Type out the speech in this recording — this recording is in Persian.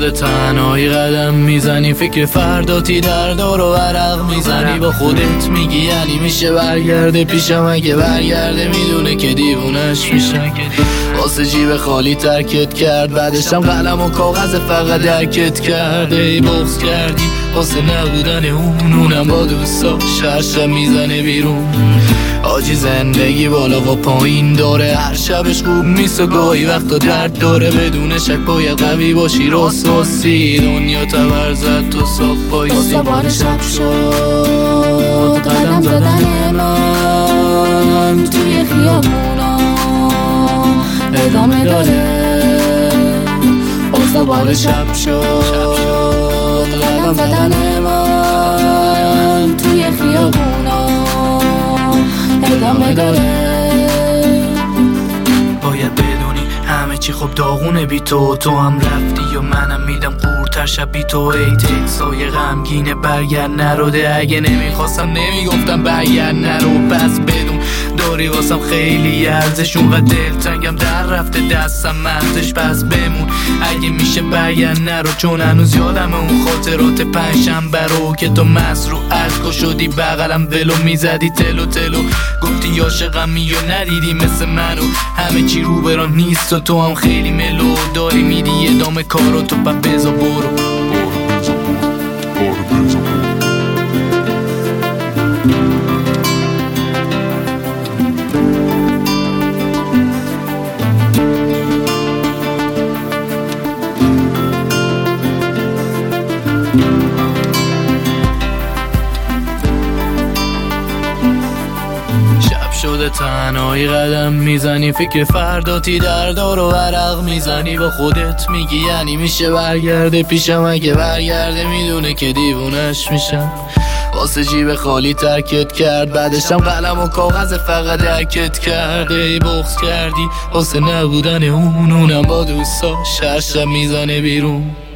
شده تنهایی قدم میزنی، فکر فرداتی در دار و عرق میزنی، با خودت میگی یعنی میشه برگرده پیشم، اگه برگرده میدونه که دیوونش میشم. واسه جیب خالی ترکت کرد، بعدشم قلم و کاغذ فقط درکت کرده. ای بغض کردی واسه نبودن اونم با دوستا شرشم میزنه بیرون. آجی زندگی بالا و پایین داره، هر شبش خوب نیست و گاهی وقتا درد داره. بدون شک باید قوی باشی راستی، دنیا تبر زد تو صاف بایستی. دوباره شب شد قدم زدن من توی خیابونا ادامه داره. دوباره شب شد قدم زدن من توی خیابونا ادامه داره. باید بدونی همه چی خب داغونه بی تو هم رفتی و منم میدم قورتر شب بی تو. ای تکسای غمگینه برگرد نروده، اگه نمیخواستم نمیگفتم برگرد نرو. پس بدون داری واسم خیلی ارزش، اونقدر دلتنگم در رفته دستم مرزش. پس بمون اگه میشه برگرد نرو، چون هنوز یادم اون خاطرات پنجشنبه رو که تو مست رو اشکا شدی بغلم ولو میزدی تلو گفتی عاشقمی یا ندیدی مثل منو. همه چی رو برام نیست و تو هم خیلی ملو داری میدی ادامه کارو، تو بزا برو. شده تنهایی قدم میزنی، فکر فرداتی در دار و عرق میزنی، با خودت میگی یعنی میشه برگرده پیشم، اگه برگرده میدونه که دیوونش میشم. واسه جیب خالی ترکت کرد، بعدشم قلم و کاغذ فقط درکت کرده. ای بغض کردی واسه نبودن اونم با دوستا شرشم میزنه بیرون.